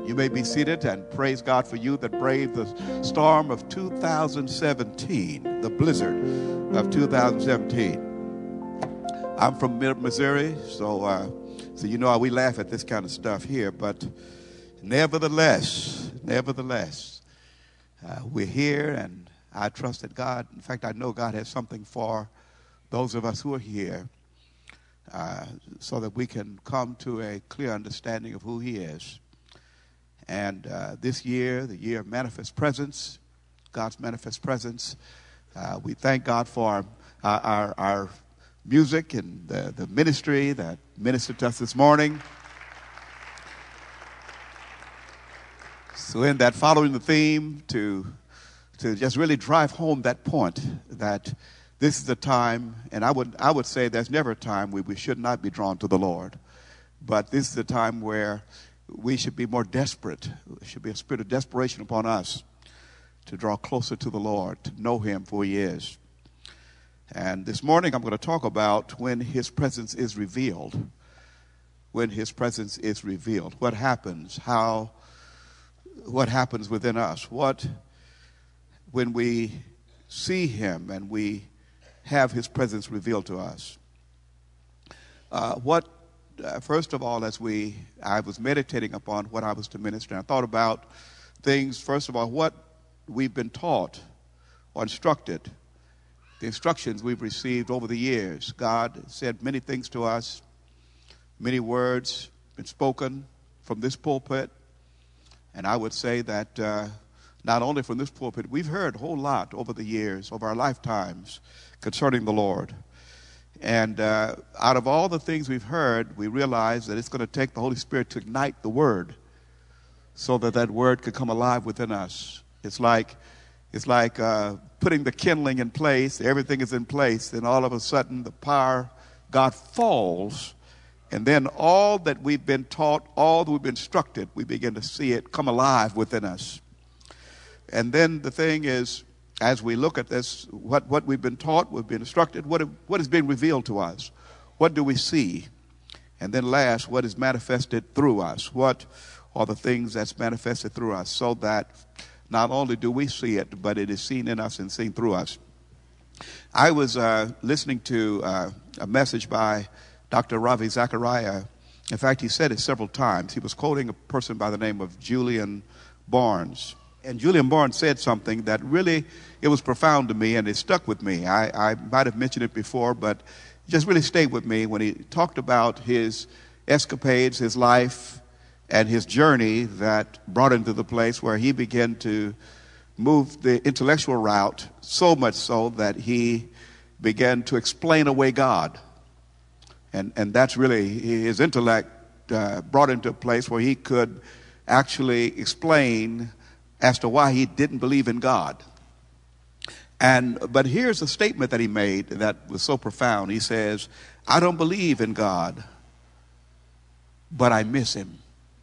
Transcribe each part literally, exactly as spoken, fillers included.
You may be seated, and praise God for you that braved the storm of two thousand seventeen, the blizzard of two thousand seventeen. I'm from Missouri, so uh, so you know how we laugh at this kind of stuff here, but nevertheless, nevertheless, uh, we're here, and I trust that God, in fact, I know God has something for those of us who are here, uh, so that we can come to a clear understanding of who He is. And uh, this year, the year of manifest presence, God's manifest presence, uh, we thank God for our, our, our music and the, the ministry that ministered to us this morning. So in that, following the theme, to, to just really drive home that point that this is a time, and I would, I would say there's never a time where we should not be drawn to the Lord. But this is a time where we should be more desperate. There should be a spirit of desperation upon us to draw closer to the Lord, to know Him for He is. And this morning I'm going to talk about when His presence is revealed. When His presence is revealed. What happens? How, what happens within us? What, when we see Him and we have His presence revealed to us? Uh, what Uh, first of all, as we, I was meditating upon what I was to minister, and I thought about things, first of all, what we've been taught or instructed, the instructions we've received over the years. God said many things to us, many words been spoken from this pulpit, and I would say that uh, not only from this pulpit, we've heard a whole lot over the years, over our lifetimes, concerning the Lord. And uh, out of all the things we've heard, we realize that it's going to take the Holy Spirit to ignite the Word so that that Word could come alive within us. It's like it's like uh, putting the kindling in place. Everything is in place. Then all of a sudden, the power of God falls. And then all that we've been taught, all that we've been instructed, we begin to see it come alive within us. And then the thing is, as we look at this, what, what we've been taught, we've been instructed, what, what is being revealed to us? What do we see? And then last, what is manifested through us? What are the things that's manifested through us, so that not only do we see it, but it is seen in us and seen through us? I was uh, listening to uh, a message by Doctor Ravi Zachariah. In fact, he said it several times. He was quoting a person by the name of Julian Barnes. And Julian Barnes said something that really, it was profound to me, and it stuck with me. I, I might have mentioned it before, but it just really stayed with me when he talked about his escapades, his life, and his journey that brought him to the place where he began to move the intellectual route, so much so that he began to explain away God. And, and that's really, his intellect uh, brought him to a place where he could actually explain as to why he didn't believe in God. And but here's a statement that he made that was so profound. He says, I don't believe in God, but I miss Him.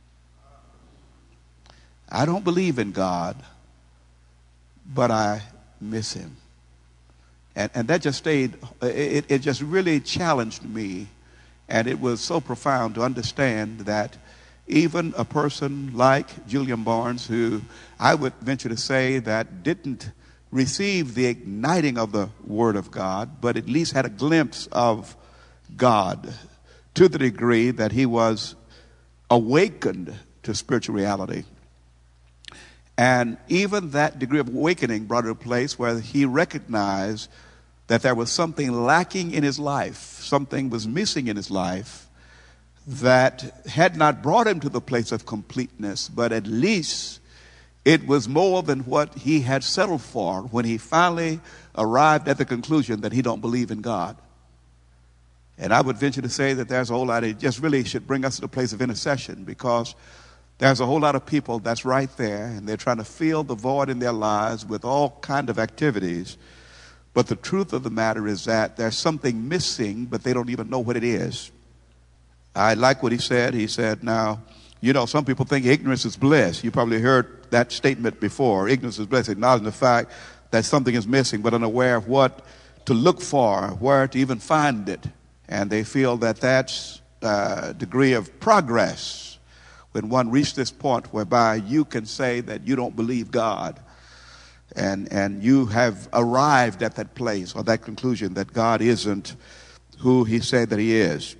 I don't believe in God, but I miss Him. And, and that just stayed, it, it just really challenged me. And it was so profound to understand that even a person like Julian Barnes, who I would venture to say that didn't receive the igniting of the Word of God, but at least had a glimpse of God to the degree that he was awakened to spiritual reality. And even that degree of awakening brought him to a place where he recognized that there was something lacking in his life, something was missing in his life, that had not brought him to the place of completeness, but at least it was more than what he had settled for when he finally arrived at the conclusion that he don't believe in God. And I would venture to say that there's a whole lot, it just really should bring us to the place of intercession, because there's a whole lot of people that's right there, and they're trying to fill the void in their lives with all kind of activities. But the truth of the matter is that there's something missing, but they don't even know what it is. I like what he said. He said, now, you know, some people think ignorance is bliss. You probably heard that statement before. Ignorance is bliss, acknowledging the fact that something is missing, but unaware of what to look for, where to even find it. And they feel that that's a degree of progress when one reached this point whereby you can say that you don't believe God, and and you have arrived at that place or that conclusion that God isn't who he said that he is.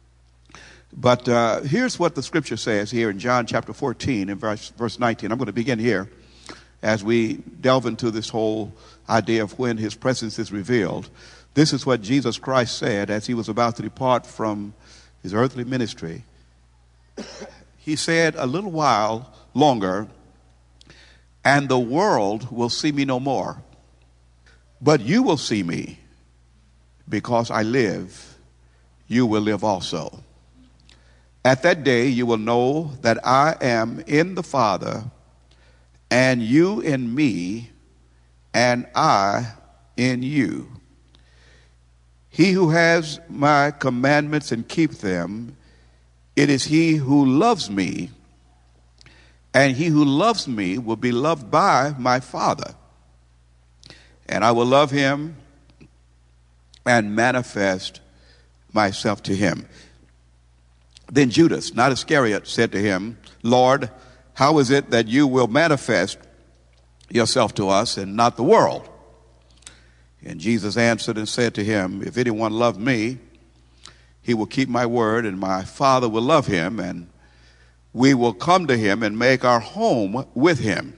But uh, here's what the scripture says here in John chapter fourteen and verse, verse nineteen. I'm going to begin here as we delve into this whole idea of when his presence is revealed. This is what Jesus Christ said as he was about to depart from his earthly ministry. He said, "A little while longer, and the world will see me no more. But you will see me. Because I live, you will live also. At that day you will know that I am in the Father, and you in me, and I in you. He who has my commandments and keep them, it is he who loves me, and he who loves me will be loved by my Father. And I will love him and manifest myself to him." Then Judas, not Iscariot, said to him, "Lord, how is it that you will manifest yourself to us and not the world?" And Jesus answered and said to him, "If anyone love me, he will keep my word, and my Father will love him, and we will come to him and make our home with him.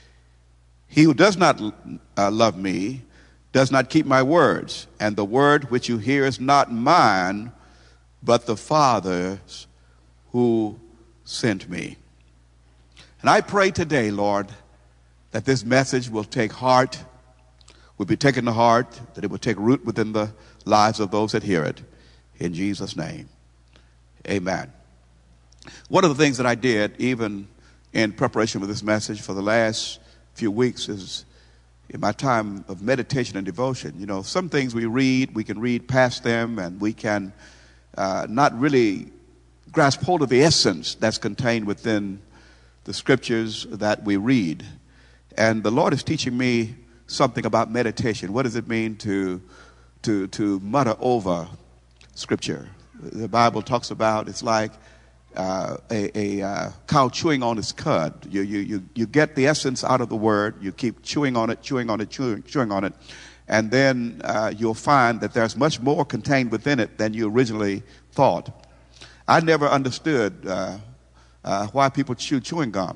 He who does not uh, love me does not keep my words, and the word which you hear is not mine, but the Father's who sent me." And I pray today, Lord, that this message will take heart, will be taken to heart, that it will take root within the lives of those that hear it. In Jesus' name, amen. One of the things that I did, even in preparation for this message for the last few weeks, is in my time of meditation and devotion. You know, some things we read, we can read past them, and we can uh, not really grasp hold of the essence that's contained within the scriptures that we read. And the Lord is teaching me something about meditation. What does it mean to to to mutter over scripture? The Bible talks about it's like uh, a, a uh, cow chewing on its cud. You, you you you get the essence out of the word. You keep chewing on it, chewing on it, chewing, chewing on it, and then uh, you'll find that there's much more contained within it than you originally thought. I never understood uh, uh, why people chew chewing gum.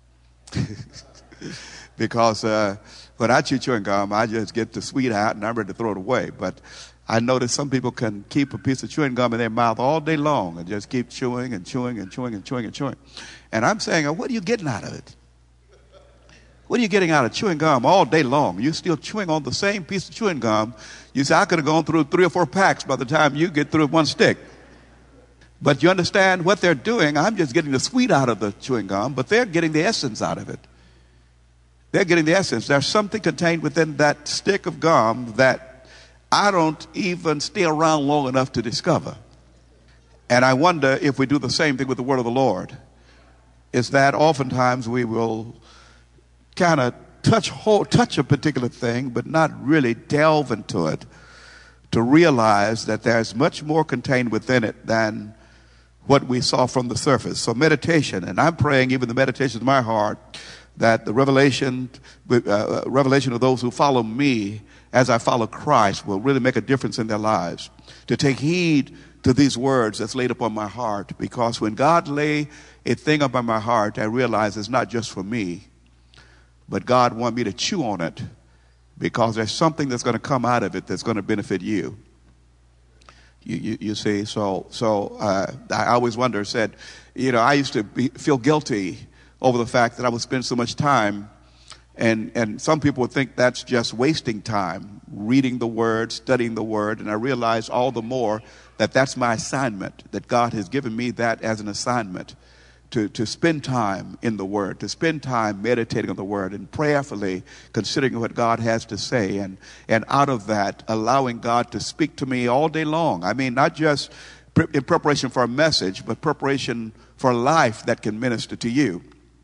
Because uh, when I chew chewing gum, I just get the sweet out and I'm ready to throw it away. But I notice some people can keep a piece of chewing gum in their mouth all day long and just keep chewing and chewing and chewing and chewing and chewing. And I'm saying, what are you getting out of it? What are you getting out of chewing gum all day long? You're still chewing on the same piece of chewing gum. You say, I could have gone through three or four packs by the time you get through with one stick. But you understand what they're doing. I'm just getting the sweet out of the chewing gum, but they're getting the essence out of it. They're getting the essence. There's something contained within that stick of gum that I don't even stay around long enough to discover. And I wonder if we do the same thing with the word of the Lord. Is that oftentimes we will kind of touch hold, touch a particular thing, but not really delve into it to realize that there's much more contained within it than what we saw from the surface. So meditation, and I'm praying even the meditation of my heart, that the revelation, uh, revelation of those who follow me as I follow Christ will really make a difference in their lives. To take heed to these words that's laid upon my heart, because when God lay a thing upon my heart, I realize it's not just for me, but God wants me to chew on it, because there's something that's going to come out of it that's going to benefit you. You, you, you see, so so uh, I always wonder, said, you know, I used to be, feel guilty over the fact that I would spend so much time, and, and some people would think that's just wasting time, reading the Word, studying the Word, and I realized all the more that that's my assignment, that God has given me that as an assignment, to, to spend time in the Word, to spend time meditating on the Word and prayerfully considering what God has to say, and, and out of that, allowing God to speak to me all day long. I mean, not just pre- in preparation for a message, but preparation for a life that can minister to you.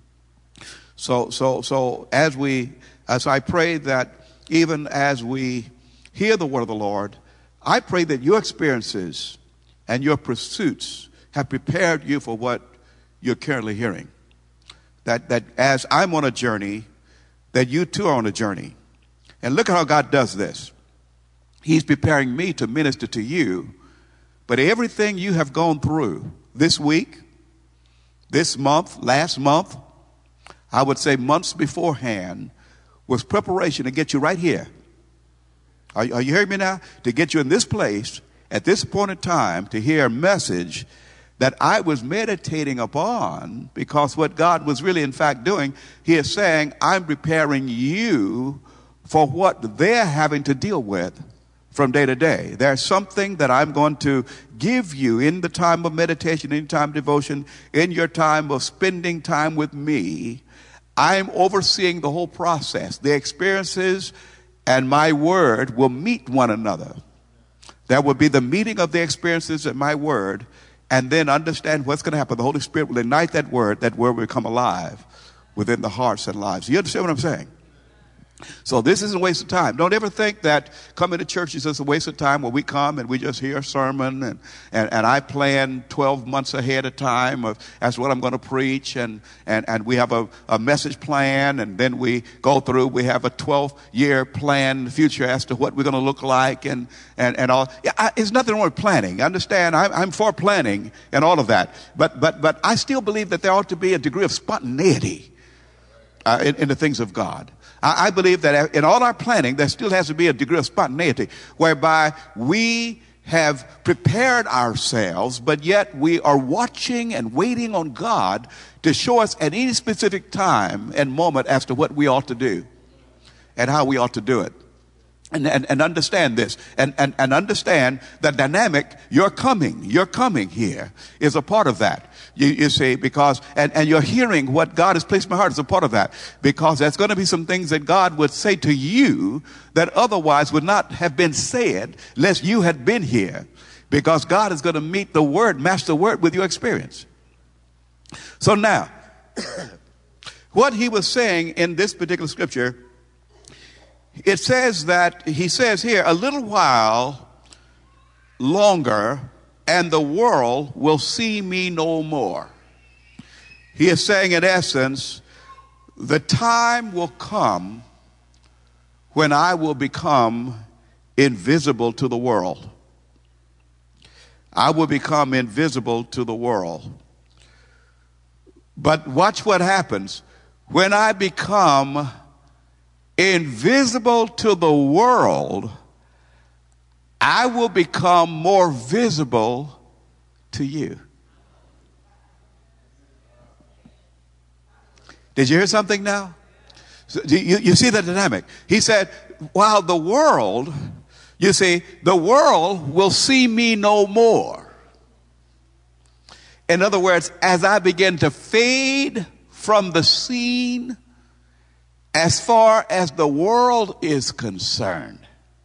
So, so, so as we, as I pray that even as we hear the word of the Lord, I pray that your experiences and your pursuits have prepared you for what you're currently hearing. That, that as I'm on a journey, that you too are on a journey. And look at how God does this. He's preparing me to minister to you, but everything you have gone through this week, this month, last month, I would say months beforehand, was preparation to get you right here. Are, are you hearing me now? To get you in this place at this point in time to hear a message that I was meditating upon, because what God was really in fact doing, he is saying, I'm preparing you for what they're having to deal with from day to day. There's something that I'm going to give you in the time of meditation, in time of devotion, in your time of spending time with me. I'm overseeing the whole process. The experiences and my word will meet one another. There will be the meeting of the experiences and my word, and then understand what's going to happen. The Holy Spirit will ignite that word. That word will come alive within the hearts and lives. You understand what I'm saying? So this isn't a waste of time. Don't ever think that coming to church is just a waste of time where we come and we just hear a sermon and, and, and I plan twelve months ahead of time of that's what I'm going to preach, and, and, and we have a, a message plan, and then we go through, we have a twelve year plan in the future as to what we're going to look like and, and, and all. Yeah, I, there's nothing wrong with planning. Understand, I'm, I'm for planning and all of that. But, but, but I still believe that there ought to be a degree of spontaneity uh, in, in the things of God. I believe that in all our planning, there still has to be a degree of spontaneity whereby we have prepared ourselves, but yet we are watching and waiting on God to show us at any specific time and moment as to what we ought to do and how we ought to do it. And, and, and understand this and, and, and understand the dynamic. Your coming, your coming here is a part of that. You, you see, because, and, and you're hearing what God has placed in my heart is a part of that, because there's going to be some things that God would say to you that otherwise would not have been said lest you had been here, because God is going to meet the word, match the word with your experience. So now, what he was saying in this particular scripture, it says that, he says here, a little while longer and the world will see me no more. He is saying, in essence, the time will come when I will become invisible to the world. I will become invisible to the world. But watch what happens. When I become invisible to the world, I will become more visible to you. Did you hear something now? So you, you see the dynamic. He said, while the world, you see, the world will see me no more. In other words, as I begin to fade from the scene, as far as the world is concerned,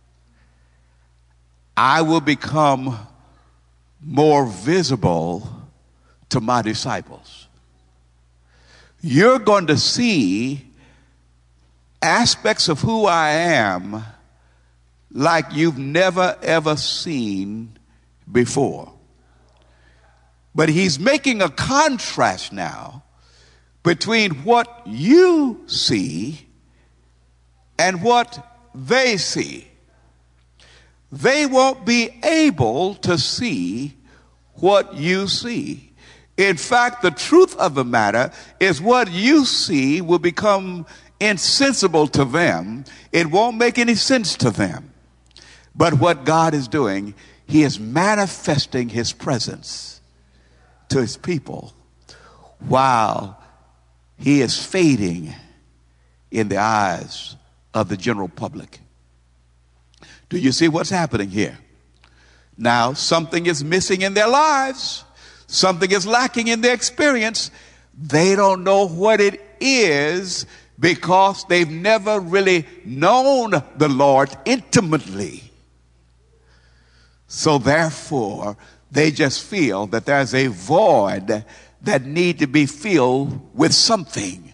I will become more visible to my disciples. You're going to see aspects of who I am like you've never ever seen before. But he's making a contrast now between what you see and what they see. They won't be able to see what you see. In fact, the truth of the matter is what you see will become insensible to them. It won't make any sense to them. But what God is doing, he is manifesting his presence to his people while he is fading in the eyes of the general public. Do you see what's happening here? Now, something is missing in their lives. Something is lacking in their experience. They don't know what it is because they've never really known the Lord intimately. So therefore, they just feel that there's a void that need to be filled with something.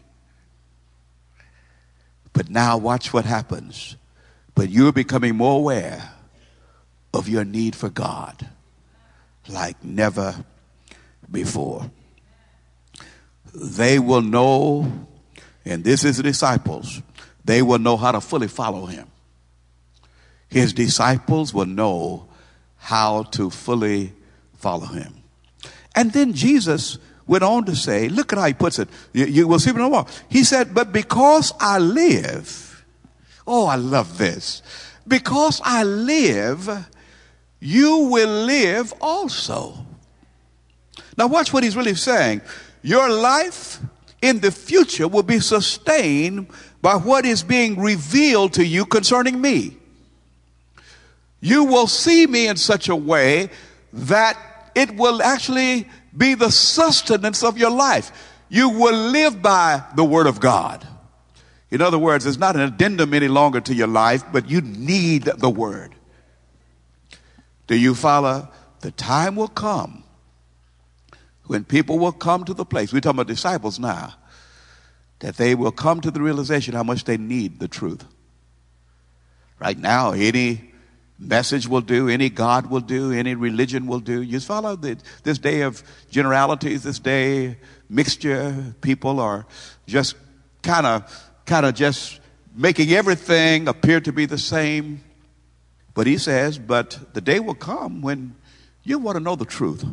But now watch what happens. But you're becoming more aware of your need for God like never before. they will know, and this is the disciples, they will know how to fully follow him. His disciples will know how to fully follow him. And then Jesus went on to say, look at how he puts it. You, you will see it no more. He said, but because I live, oh, I love this. Because I live, you will live also. Now watch what he's really saying. Your life in the future will be sustained by what is being revealed to you concerning me. You will see me in such a way that it will actually be the sustenance of your life. You will live by the word of God. In other words, it's not an addendum any longer to your life, but you need the word. Do you follow? The time will come when people will come to the place, we're talking about disciples now, that they will come to the realization how much they need the truth. Right now, any message will do, any God will do, any religion will do. You follow the, this day of generalities, this day mixture. People are just kind of, kind of just making everything appear to be the same. But he says, but the day will come when you want to know the truth.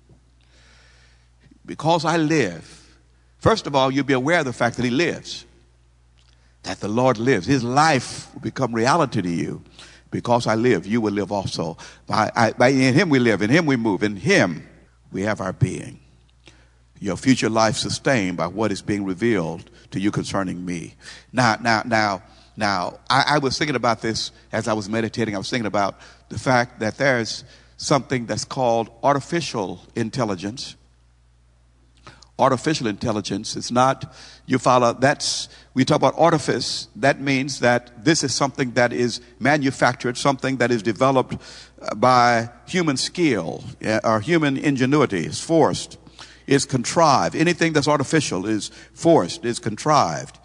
Because I live. First of all, you'll be aware of the fact that he lives. That the Lord lives. His life will become reality to you. Because I live, you will live also. By, I, by, in him we live, in him we move, in him we have our being. Your future life sustained by what is being revealed to you concerning me. Now, now, now, now, I, I was thinking about this as I was meditating. I was thinking about the fact that there's something that's called artificial intelligence. Artificial intelligence. It's not, you follow, that's, we talk about artifice. That means that this is something that is manufactured, something that is developed by human skill or human ingenuity. It's forced. It's contrived. Anything that's artificial is forced, is contrived.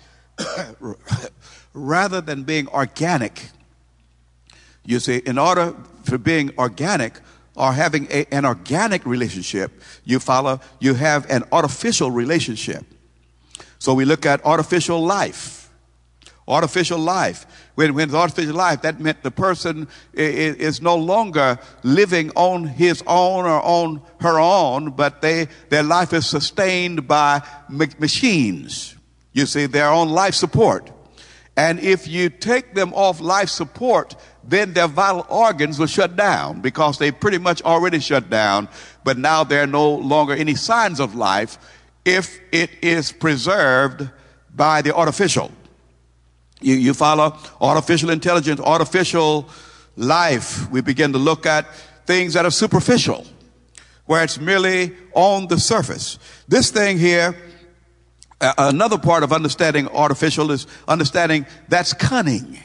Rather than being organic. You see, in order for being organic, or having a, an organic relationship, you follow, you have an artificial relationship. So we look at artificial life. Artificial life. When, when it's artificial life, that meant the person is, is no longer living on his own or on her own, but they, their life is sustained by machines. You see, their own life support. And if you take them off life support, then their vital organs will shut down because they pretty much already shut down. But now there are no longer any signs of life if it is preserved by the artificial. You, you follow? Artificial intelligence, artificial life. We begin to look at things that are superficial, where it's merely on the surface. This thing here, uh, another part of understanding artificial is understanding that's cunning.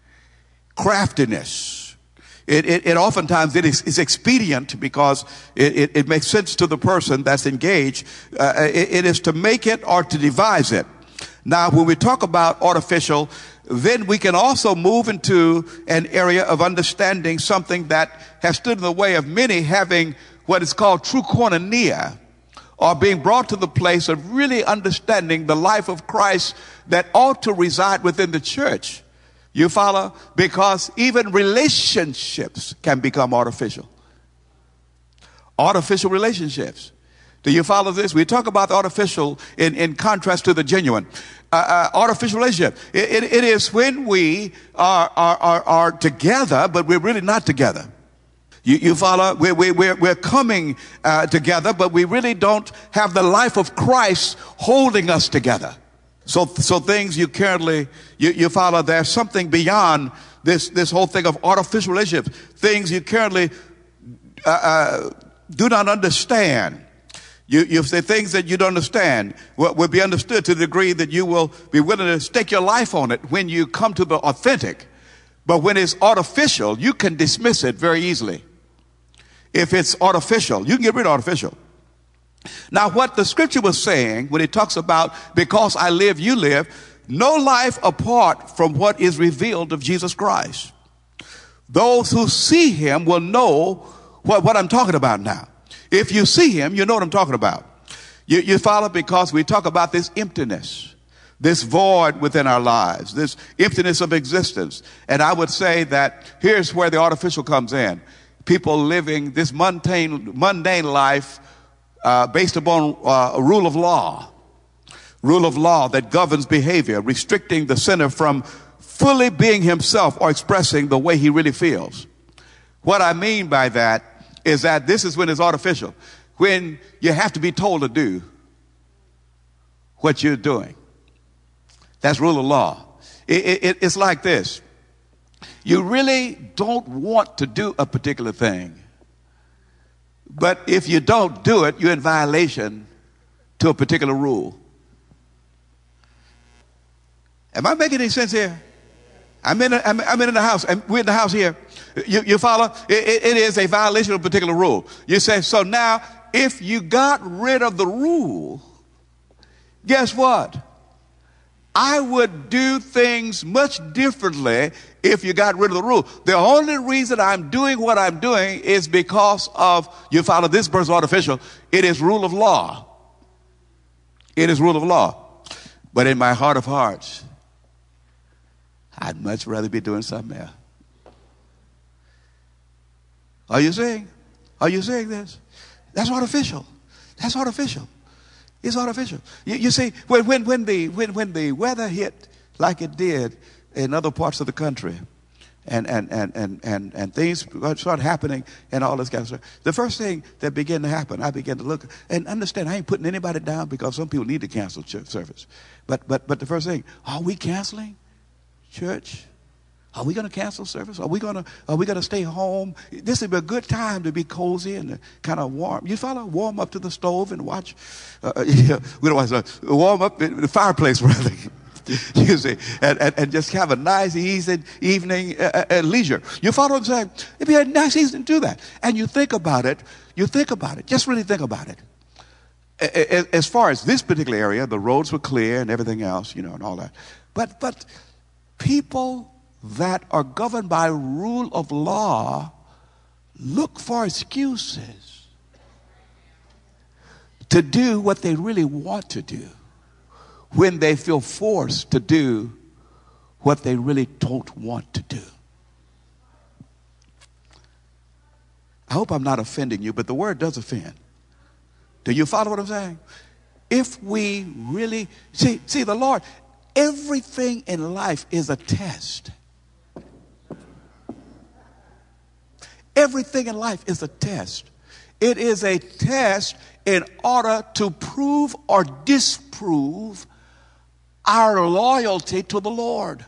Craftiness. It, it, it oftentimes it is, is expedient because it, it, it makes sense to the person that's engaged. Uh, it, it is to make it or to devise it. Now, when we talk about artificial, then we can also move into an area of understanding something that has stood in the way of many having what is called true koinonia, or being brought to the place of really understanding the life of Christ that ought to reside within the church. You follow? Because even relationships can become artificial. Artificial relationships. Do you follow this? We talk about the artificial in, in contrast to the genuine. Uh, uh, artificial relationship. It, it, it is when we are, are, are, are together, but we're really not together. You, you follow? We're, we're, we're coming uh, together, but we really don't have the life of Christ holding us together. So, so things you currently, you, you follow, there's something beyond this, this whole thing of artificial relationships. Things you currently, uh, uh, do not understand. You, you say things that you don't understand will, will be understood to the degree that you will be willing to stake your life on it when you come to the authentic. But when it's artificial, you can dismiss it very easily. If it's artificial, you can get rid of artificial. Now, what the scripture was saying when it talks about because I live, you live, no life apart from what is revealed of Jesus Christ. Those who see him will know what, what I'm talking about now. If you see him, you know what I'm talking about. You, you follow? Because we talk about this emptiness, this void within our lives, this emptiness of existence. And I would say that here's where the artificial comes in. People living this mundane, mundane life uh, based upon uh, a rule of law, rule of law that governs behavior, restricting the sinner from fully being himself or expressing the way he really feels. What I mean by that is that this is when it's artificial, when you have to be told to do what you're doing. That's rule of law. It, it, it's like this. You really don't want to do a particular thing, but if you don't do it, you're in violation to a particular rule. Am I making any sense here? I'm in, a, I'm, I'm in the house, and we're in the house here. You, you follow? It, it, it is a violation of a particular rule. You say, so now, if you got rid of the rule, guess what? I would do things much differently if you got rid of the rule. The only reason I'm doing what I'm doing is because of, you follow, this verse artificial. It is rule of law. It is rule of law. But in my heart of hearts, I'd much rather be doing something else. Are you seeing? Are you seeing this? That's artificial. That's artificial. It's artificial. You, you see, when, when, when, the, when, when the weather hit like it did in other parts of the country, and, and, and, and, and, and things start happening and all this kind of stuff, the first thing that began to happen, I began to look and understand, I ain't putting anybody down because some people need to cancel church service. But, but, but the first thing, are we canceling church? Are we going to cancel service? Are we going to are we going to stay home? This would be a good time to be cozy and kind of warm. You follow? Warm up to the stove and watch. Uh, yeah, we don't want to warm up in the fireplace, rather. You see, and, and, and just have a nice, easy evening at, at leisure. You follow what I'm saying? It'd be a nice evening to do that. And you think about it. You think about it. Just really think about it. As far as this particular area, the roads were clear and everything else, you know, and all that. But but people that are governed by rule of law look for excuses to do what they really want to do when they feel forced to do what they really don't want to do. I hope I'm not offending you, but the word does offend. Do you follow what I'm saying? If we really see, see the Lord, everything in life is a test. Everything in life is a test. It is a test in order to prove or disprove our loyalty to the Lord.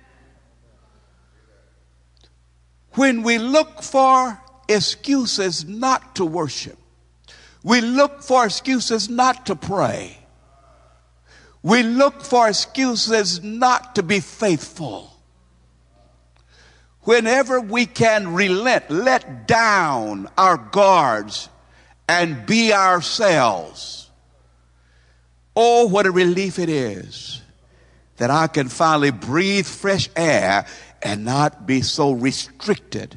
When we look for excuses not to worship, we look for excuses not to pray, we look for excuses not to be faithful. Whenever we can relent, let down our guards and be ourselves. Oh, what a relief it is that I can finally breathe fresh air and not be so restricted.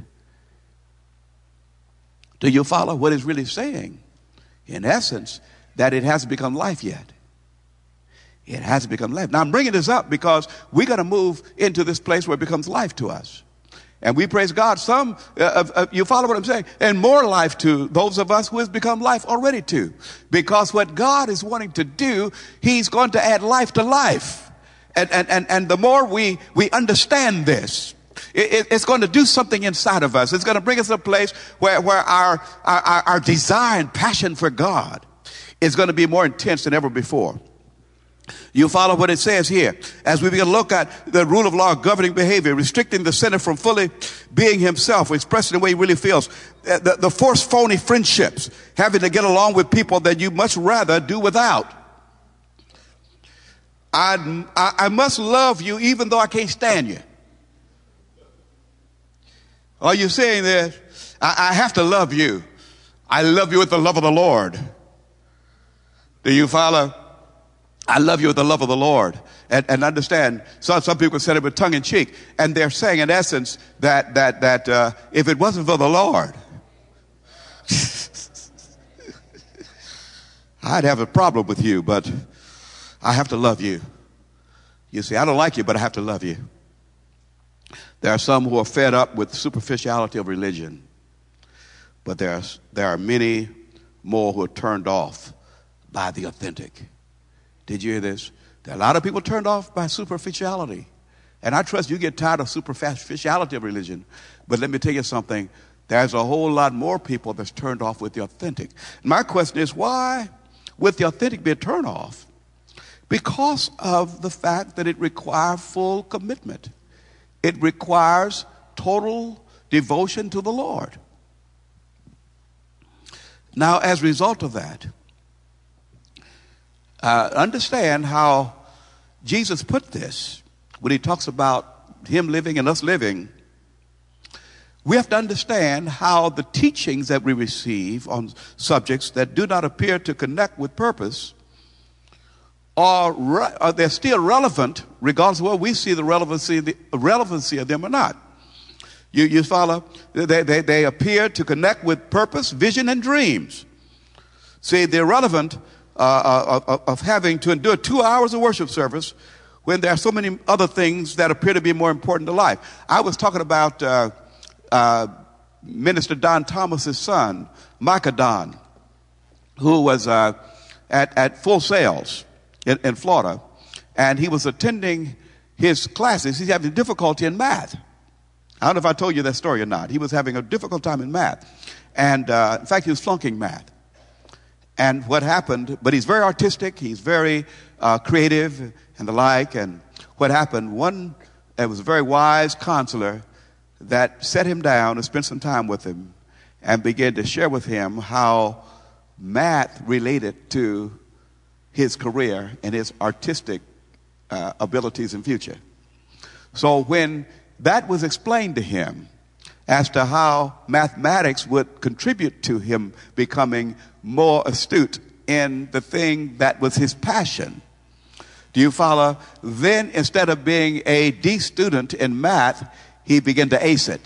Do you follow what it's really saying? In essence, that it hasn't become life yet. It hasn't become life. Now, I'm bringing this up because we're going to move into this place where it becomes life to us. And we praise God. Some, uh, uh, you follow what I'm saying? And more life to those of us who has become life already too. Because what God is wanting to do, He's going to add life to life. And, and, and, and the more we, we understand this, it, it's going to do something inside of us. It's going to bring us to a place where, where our, our, our desire and passion for God is going to be more intense than ever before. You follow what it says here. As we begin to look at the rule of law governing behavior, restricting the sinner from fully being himself, expressing the way he really feels. The, the forced phony friendships, having to get along with people that you much rather do without. I, I, I must love you even though I can't stand you. Are you saying this? I, I have to love you. I love you with the love of the Lord. Do you follow? I love you with the love of the Lord. And, and understand, some, some people said it with tongue in cheek. And they're saying in essence that, that, that uh, if it wasn't for the Lord, I'd have a problem with you, but I have to love you. You see, I don't like you, but I have to love you. There are some who are fed up with superficiality of religion, but there are, there are many more who are turned off by the authentic. Did you hear this? There are a lot of people turned off by superficiality. And I trust you get tired of superficiality of religion. But let me tell you something. There's a whole lot more people that's turned off with the authentic. My question is, why would the authentic be a turn off? Because of the fact that it requires full commitment. It requires total devotion to the Lord. Now, as a result of that, uh, understand how Jesus put this when he talks about him living and us living. We have to understand how the teachings that we receive on subjects that do not appear to connect with purpose are, re- are they're still relevant regardless of whether we see the relevancy, the relevancy of them or not. You, you follow? They, they, they appear to connect with purpose, vision, and dreams. See, they're relevant uh, of, of having to endure two hours of worship service when there are so many other things that appear to be more important to life. I was talking about uh, uh, Minister Don Thomas's son, Micah Don, who was uh, at, at Full Sails in, in Florida, and he was attending his classes. He's having difficulty in math. I don't know if I told you that story or not. He was having a difficult time in math. And uh, in fact, he was flunking math. And what happened, but he's very artistic, he's very uh, creative and the like. And what happened, one, there was a very wise counselor that set him down and spent some time with him and began to share with him how math related to his career and his artistic uh, abilities in future. So when that was explained to him as to how mathematics would contribute to him becoming more astute in the thing that was his passion. Do you follow? Then instead of being a D student in math, he began to ace it.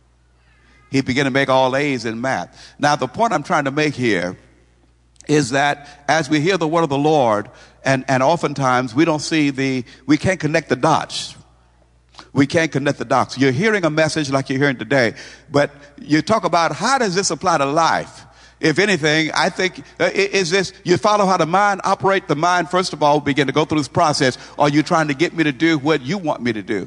He began to make all A's in math. Now, the point I'm trying to make here is that as we hear the word of the Lord, and, and oftentimes we don't see the, we can't connect the dots. We can't connect the dots. You're hearing a message like you're hearing today, but you talk about how does this apply to life? If anything, I think, uh, is this, you follow how the mind operates? The mind, first of all, will begin to go through this process. Are you trying to get me to do what you want me to do?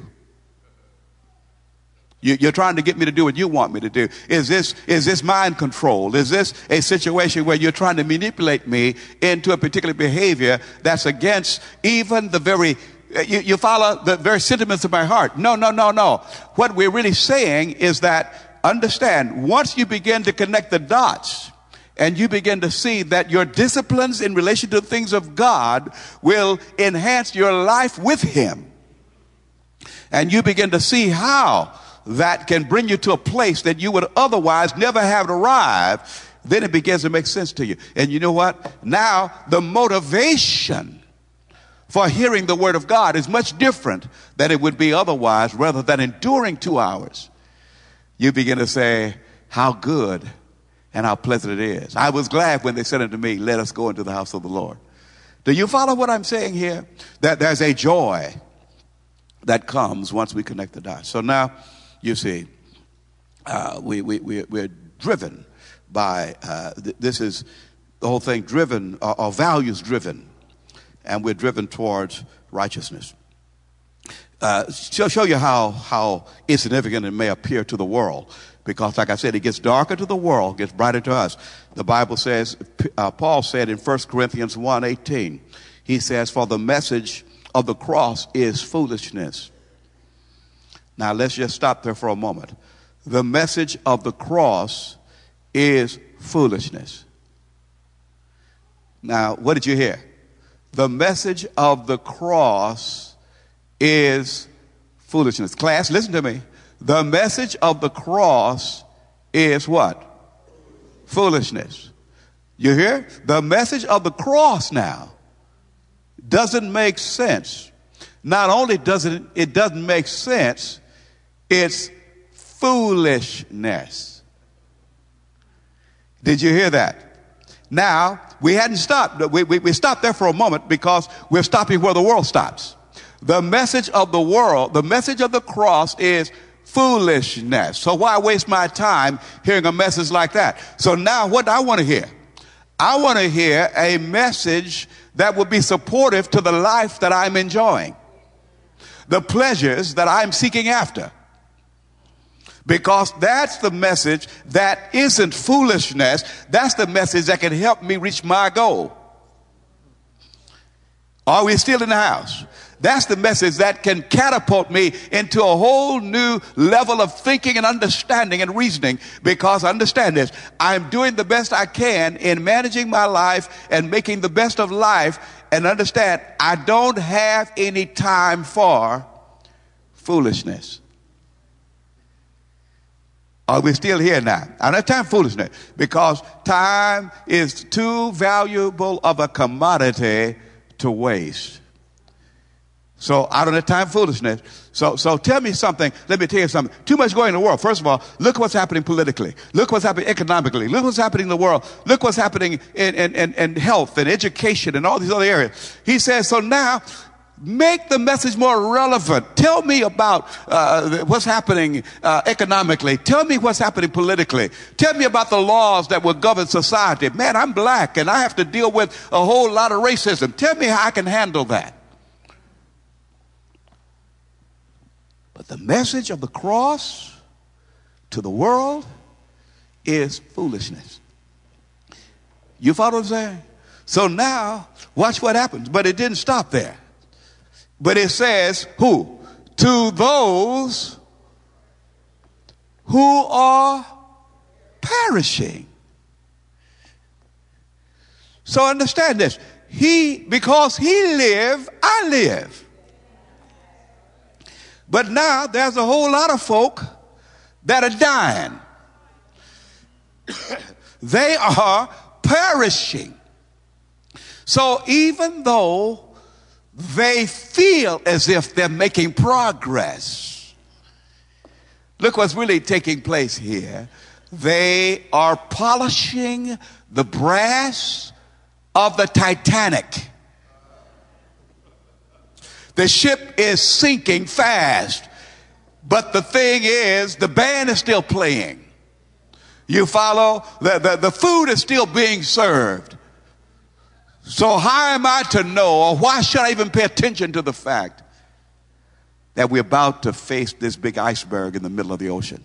You, you're trying to get me to do what you want me to do. Is this, is this mind control? Is this a situation where you're trying to manipulate me into a particular behavior that's against even the very You, you follow the very sentiments of my heart? No, no, no, no. What we're really saying is that, understand, once you begin to connect the dots and you begin to see that your disciplines in relation to the things of God will enhance your life with Him, and you begin to see how that can bring you to a place that you would otherwise never have arrived, then it begins to make sense to you. And you know what? Now the motivation for hearing the word of God is much different than it would be otherwise. Rather than enduring two hours, you begin to say, how good and how pleasant it is. I was glad when they said unto me, let us go into the house of the Lord. Do you follow what I'm saying here? That there's a joy that comes once we connect the dots. So now, you see, uh, we, we, we, we're driven by, uh, th- this is the whole thing, driven, or, or values driven. And we're driven towards righteousness. Uh, she'll show you how, how insignificant it may appear to the world. Because, like I said, it gets darker to the world, gets brighter to us. The Bible says, uh, Paul said in First Corinthians one eighteen, he says, for the message of the cross is foolishness. Now, let's just stop there for a moment. The message of the cross is foolishness. Now, what did you hear? The message of the cross is foolishness. Class, listen to me. The message of the cross is what? Foolishness. You hear? The message of the cross now doesn't make sense. Not only doesn't it doesn't make sense, it's foolishness. Did you hear that? Now, we hadn't stopped. We, we, we stopped there for a moment because we're stopping where the world stops. The message of the world, the message of the cross is foolishness. So why waste my time hearing a message like that? So now what do I want to hear? I want to hear a message that will be supportive to the life that I'm enjoying, the pleasures that I'm seeking after. Because that's the message that isn't foolishness. That's the message that can help me reach my goal. Are we still in the house? That's the message that can catapult me into a whole new level of thinking and understanding and reasoning. Because understand this, I'm doing the best I can in managing my life and making the best of life. And understand, I don't have any time for foolishness. Are we still here now? I don't have time for foolishness because time is too valuable of a commodity to waste. So I don't have time for foolishness. So, so tell me something. Let me tell you something. Too much going in the world. First of all, look what's happening politically. Look what's happening economically. Look what's happening in the world. Look what's happening in, in, in, in health and education and all these other areas. He says, so now make the message more relevant. Tell me about uh, what's happening uh, economically. Tell me what's happening politically. Tell me about the laws that will govern society. Man, I'm black and I have to deal with a whole lot of racism. Tell me how I can handle that. But the message of the cross to the world is foolishness. You follow what I'm saying? So now, watch what happens. But it didn't stop there. But it says, who? To those who are perishing. So understand this. He, because he lived, I live. But now there's a whole lot of folk that are dying. They are perishing. So even though they feel as if they're making progress, look what's really taking place here. They are polishing the brass of the Titanic. The ship is sinking fast, but the thing is, the band is still playing. You follow? The, the, the food is still being served. So how am I to know, or why should I even pay attention to the fact that we're about to face this big iceberg in the middle of the ocean?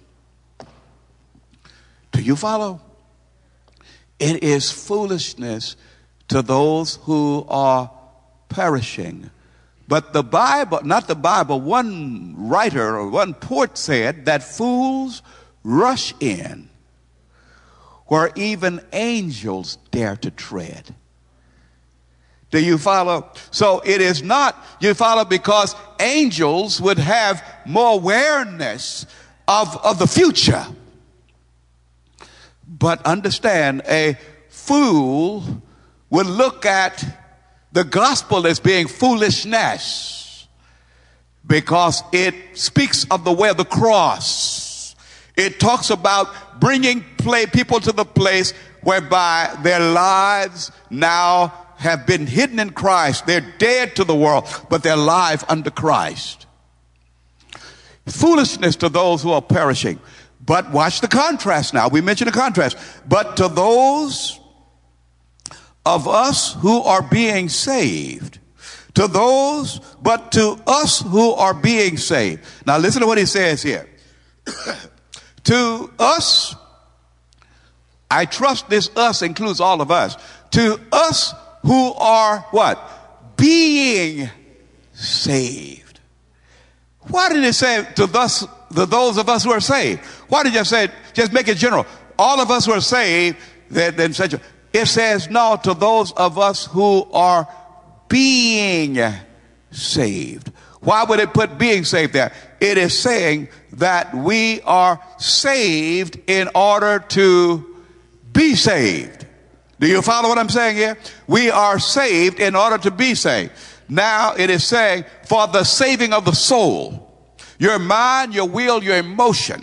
Do you follow? It is foolishness to those who are perishing. But the Bible, not the Bible, one writer or one poet said that fools rush in where even angels dare to tread. Do you follow? So it is not, you follow, because angels would have more awareness of, of the future. But understand, a fool would look at the gospel as being foolishness because it speaks of the way of the cross. It talks about bringing play people to the place whereby their lives now have been hidden in Christ. They're dead to the world, but they're alive under Christ. Foolishness to those who are perishing. But watch the contrast now. We mentioned the contrast. But to those of us who are being saved, to those, but to us who are being saved. Now listen to what he says here. To us, I trust this us includes all of us. To us who are what? Being saved. Why did it say to thus, to those of us who are saved? Why did you say, just make it general? All of us who are saved, then, then such a, it says no, to those of us who are being saved. Why would it put being saved there? It is saying that we are saved in order to be saved. Do you follow what I'm saying here? We are saved in order to be saved. Now it is saying for the saving of the soul, your mind, your will, your emotion.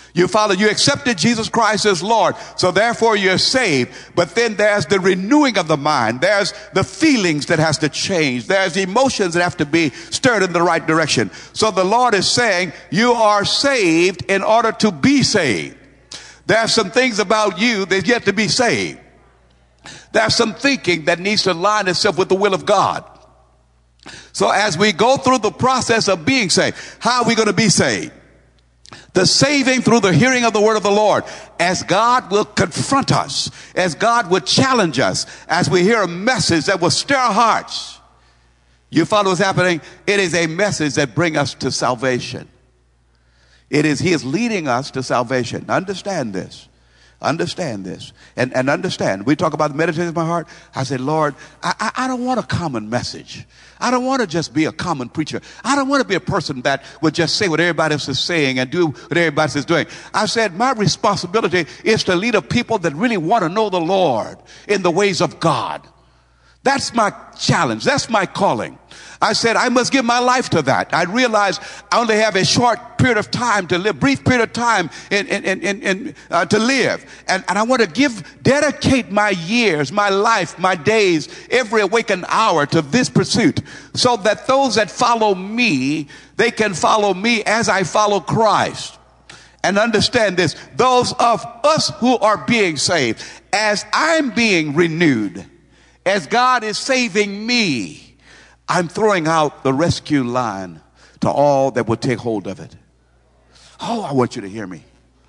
You follow, you accepted Jesus Christ as Lord, so therefore you're saved. But then there's the renewing of the mind. There's the feelings that has to change. There's the emotions that have to be stirred in the right direction. So the Lord is saying you are saved in order to be saved. There's some things about you that yet to be saved. There's some thinking that needs to align itself with the will of God. So as we go through the process of being saved, how are we going to be saved? The saving through the hearing of the word of the Lord, as God will confront us, as God will challenge us, as we hear a message that will stir our hearts. You follow what's happening? It is a message that brings us to salvation. It is, he is leading us to salvation. Understand this. Understand this. And, and understand. We talk about the meditation of my heart. I say, Lord, I, I, I don't want a common message. I don't want to just be a common preacher. I don't want to be a person that would just say what everybody else is saying and do what everybody else is doing. I said, my responsibility is to lead a people that really want to know the Lord in the ways of God. That's my challenge. That's my calling. I said, I must give my life to that. I realized I only have a short period of time to live, brief period of time in, in, in, in, in uh, to live. And, and I want to give, dedicate my years, my life, my days, every awakened hour to this pursuit, so that those that follow me, they can follow me as I follow Christ. And understand this, those of us who are being saved, as I'm being renewed, as God is saving me, I'm throwing out the rescue line to all that will take hold of it. Oh, I want you to hear me.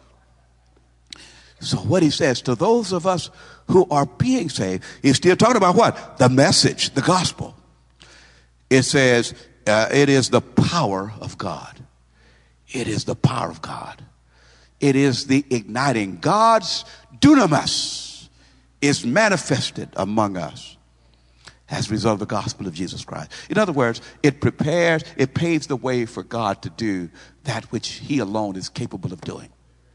So what he says to those of us who are being saved, he's still talking about what? The message, the gospel. It says, uh, it is the power of God. It is the power of God. It is the igniting. God's dunamis is manifested among us as a result of the gospel of Jesus Christ. In other words, it prepares, it paves the way for God to do that which he alone is capable of doing.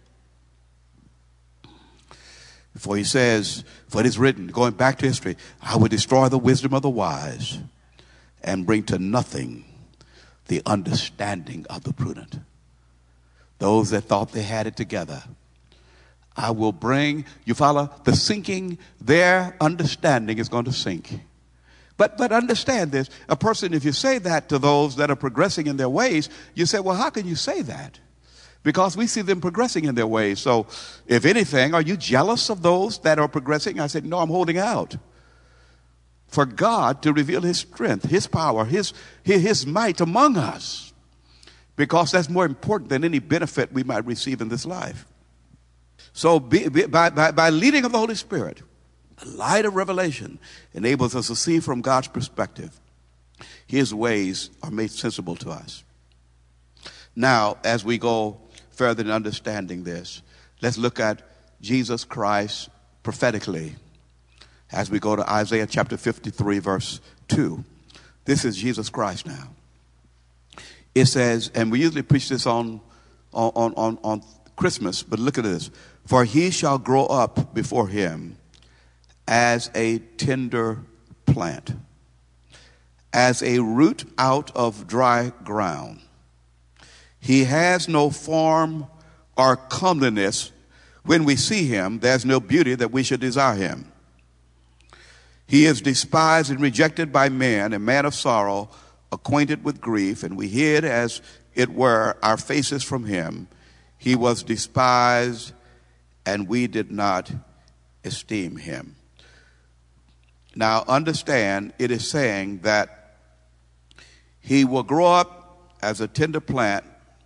For he says, for it is written, going back to history, I will destroy the wisdom of the wise and bring to nothing the understanding of the prudent. Those that thought they had it together, I will bring, you follow, the sinking, their understanding is going to sink. But but understand this, a person, if you say that to those that are progressing in their ways, you say, well, how can you say that? Because we see them progressing in their ways. So if anything, are you jealous of those that are progressing? I said, no, I'm holding out for God to reveal his strength, his power, his, his, his might among us. Because that's more important than any benefit we might receive in this life. So be, be, by, by, by leading of the Holy Spirit, the light of revelation enables us to see from God's perspective. His ways are made sensible to us. Now, as we go further in understanding this, let's look at Jesus Christ prophetically as we go to Isaiah chapter fifty-three, verse two. This is Jesus Christ now. It says, and we usually preach this on, on, on, on Christmas, but look at this. For he shall grow up before him as a tender plant, as a root out of dry ground. He has no form or comeliness. When we see him, there's no beauty that we should desire him. He is despised and rejected by men, a man of sorrow, acquainted with grief, and we hid, as it were, our faces from him. He was despised, and we did not esteem him. Now, understand, it is saying that he will grow up as a tender plant,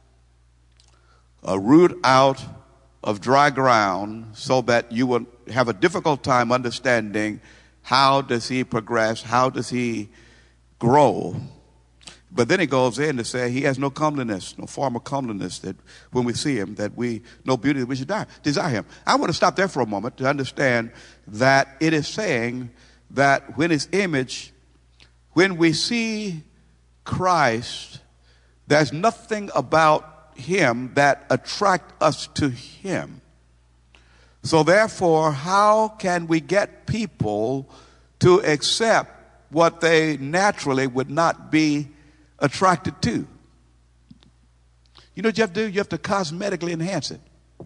a root out of dry ground, so that you will have a difficult time understanding how does he progress, how does he grow. But then he goes in to say he has no comeliness, no form of comeliness, that when we see him, that we, no beauty that we should desire him. I want to stop there for a moment to understand that it is saying that when his image, when we see Christ, there's nothing about him that attract us to him. So therefore, how can we get people to accept what they naturally would not be attracted to? You know what you have to do? You have to cosmetically enhance it.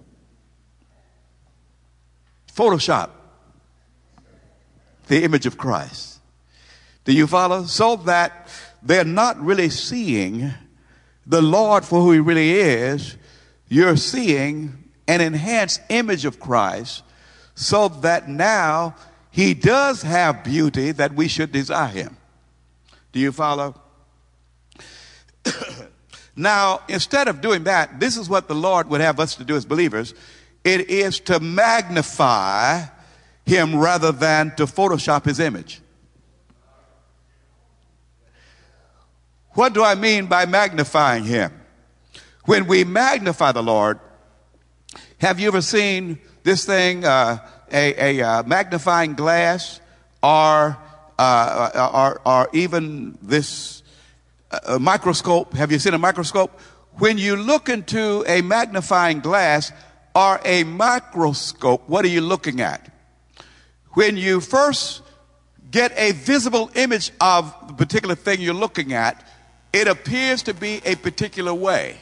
Photoshop the image of Christ. Do you follow? So that they're not really seeing the Lord for who he really is. You're seeing an enhanced image of Christ, so that now he does have beauty that we should desire him. Do you follow? Now, instead of doing that, this is what the Lord would have us to do as believers. It is to magnify him rather than to Photoshop his image. What do I mean by magnifying him? When we magnify the Lord, have you ever seen this thing, uh, a, a uh, magnifying glass, or, uh, or, or even this uh, microscope? Have you seen a microscope? When you look into a magnifying glass or a microscope, what are you looking at? When you first get a visible image of the particular thing you're looking at, it appears to be a particular way.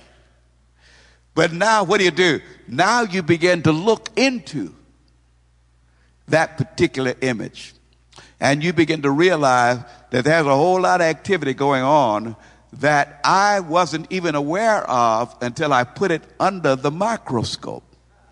But now what do you do? Now you begin to look into that particular image. And you begin to realize that there's a whole lot of activity going on that I wasn't even aware of until I put it under the microscope.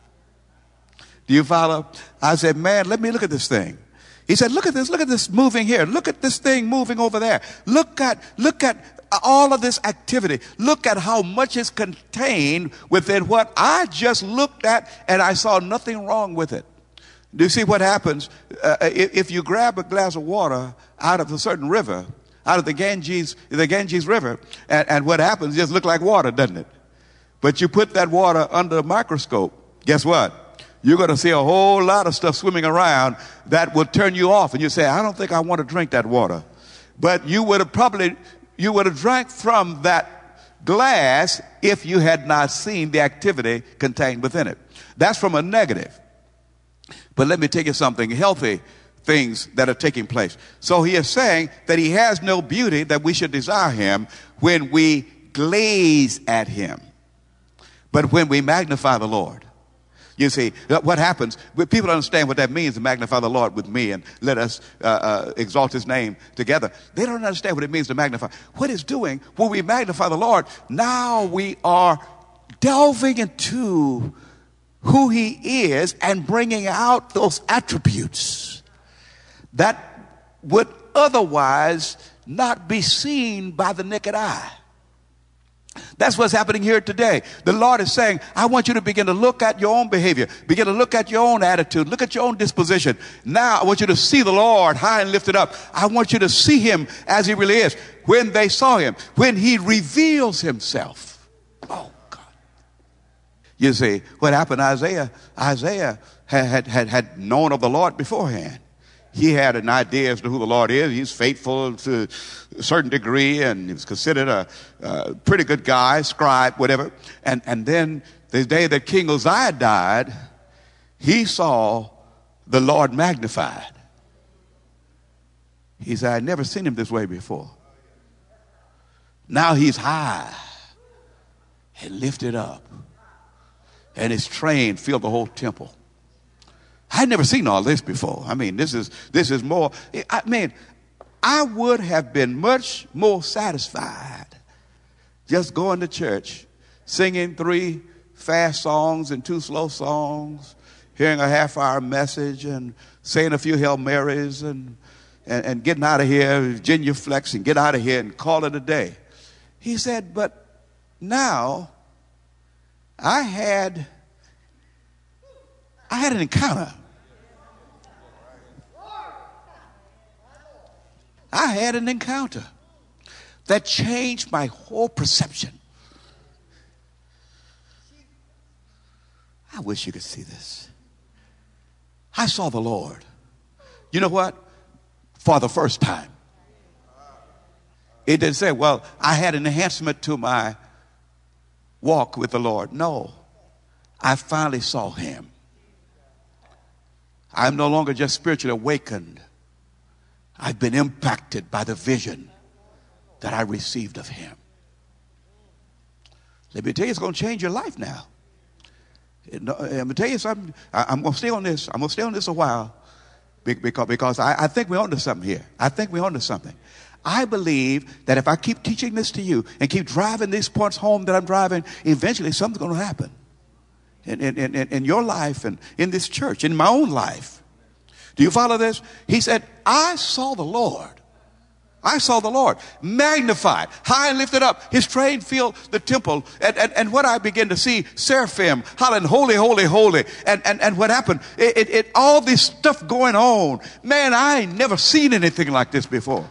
Do you follow? I said, man, let me look at this thing. He said, look at this, look at this moving here. Look at this thing moving over there. Look at, look at all of this activity. Look at how much is contained within what I just looked at, and I saw nothing wrong with it. Do you see what happens? Uh, if, if you grab a glass of water out of a certain river, out of the Ganges, the Ganges River, and, and what happens, it just looks like water, doesn't it? But you put that water under a microscope, guess what? You're going to see a whole lot of stuff swimming around that will turn you off. And you say, I don't think I want to drink that water. But you would have probably, you would have drank from that glass if you had not seen the activity contained within it. That's from a negative. But let me tell you something, healthy things that are taking place. So he is saying that he has no beauty that we should desire him when we glaze at him. But when we magnify the Lord. You see, what happens, people don't understand what that means to magnify the Lord with me and let us uh, uh, exalt his name together. They don't understand what it means to magnify. What it's doing, when we magnify the Lord, now we are delving into who he is and bringing out those attributes that would otherwise not be seen by the naked eye. That's what's happening here today. The Lord is saying, I want you to begin to look at your own behavior, begin to look at your own attitude, look at your own disposition. Now I want you to see the Lord high and lifted up. I want you to see him as he really is. When they saw him, when he reveals himself. Oh God. You see, what happened, Isaiah, Isaiah had, had, had known of the Lord beforehand. He had an idea as to who the Lord is. He's faithful to a certain degree, and he was considered a, a pretty good guy, scribe, whatever. And, and then the day that King Uzziah died, he saw the Lord magnified. He said, I'd never seen him this way before. Now he's high and lifted up, and his train filled the whole temple. I'd never seen all this before. I mean, this is this is more. I mean, I would have been much more satisfied just going to church, singing three fast songs and two slow songs, hearing a half-hour message and saying a few Hail Marys and, and, and getting out of here, genuflex and get out of here and call it a day. He said, but now I had, I had an encounter. I had an encounter that changed my whole perception. I wish you could see this. I saw the Lord. You know what? For the first time. It didn't say, well, I had an enhancement to my walk with the Lord. No, I finally saw him. I'm no longer just spiritually awakened. I've been impacted by the vision that I received of him. Let me tell you, it's going to change your life now. No, I'm going to tell you something. I, I'm going to stay on this. I'm going to stay on this a while because, because I, I think we're onto something here. I think we're onto something. I believe that if I keep teaching this to you and keep driving these points home that I'm driving, eventually something's going to happen in, in, in, in your life and in this church, in my own life. Do you follow this? He said, I saw the Lord. I saw the Lord magnified, high and lifted up. His train filled the temple. And, and, and what I began to see, seraphim, hollering, holy, holy, holy. And, and, and what happened, it, it, it, all this stuff going on. Man, I ain't never seen anything like this before.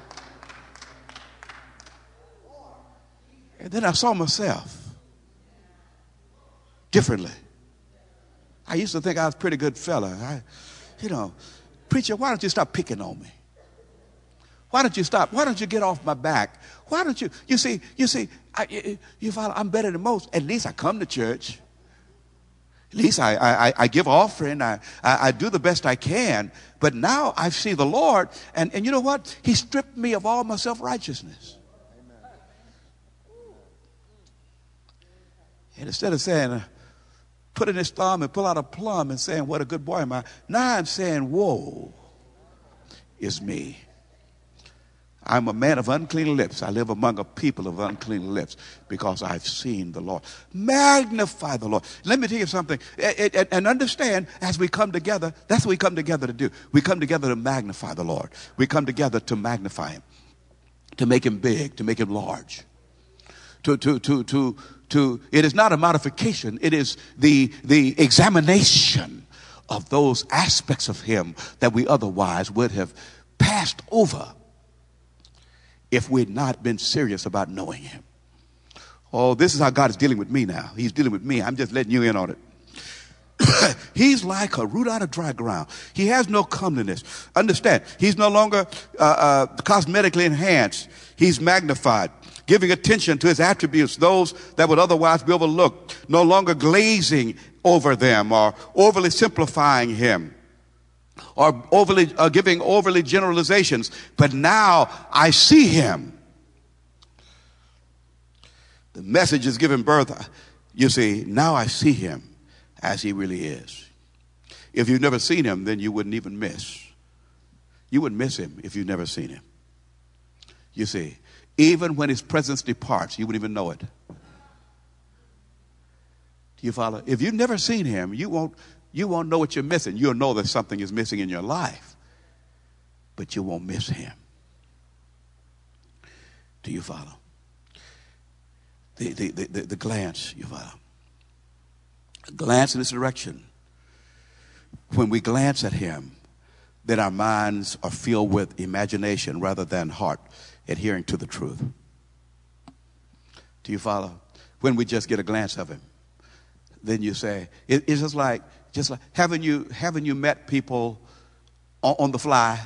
And then I saw myself differently. I used to think I was a pretty good fella. I, you know, preacher, why don't you stop picking on me? Why don't you stop? Why don't you get off my back? Why don't you? You see, you see, I, you, you follow, I'm better than most. At least I come to church. At least I, I, I give offering. I, I, I do the best I can. But now I see the Lord, and, and you know what? He stripped me of all my self-righteousness. And instead of saying, uh, putting his thumb and pull out a plum and saying, what a good boy am I, now I'm saying, woe is me. I'm a man of unclean lips. I live among a people of unclean lips because I've seen the Lord. Magnify the Lord. Let me tell you something. And understand, as we come together, that's what we come together to do. We come together to magnify the Lord. We come together to magnify him, to make him big, to make him large. To, to, to, to, to, it is not a modification. It is the, the examination of those aspects of him that we otherwise would have passed over if we had not been serious about knowing him. Oh, this is how God is dealing with me now. He's dealing with me. I'm just letting you in on it. He's like a root out of dry ground. He has no comeliness. Understand, he's no longer uh, uh, cosmetically enhanced. He's magnified, giving attention to his attributes, those that would otherwise be overlooked, no longer glazing over them or overly simplifying him, or overly uh, giving overly generalizations. But now I see him. The message is giving birth. You see, now I see him as he really is. If you've never seen him, then you wouldn't even miss. You wouldn't miss him if you've never seen him. You see, even when his presence departs, you wouldn't even know it. Do you follow? If you've never seen him, you won't You won't know what you're missing. You'll know that something is missing in your life, but you won't miss him. Do you follow? The, the, the, the, the glance, you follow? A glance in this direction. When we glance at him, then our minds are filled with imagination rather than heart adhering to the truth. Do you follow? When we just get a glance of him, then you say, it, it's just like, Just like, haven't you, haven't you met people on, on the fly?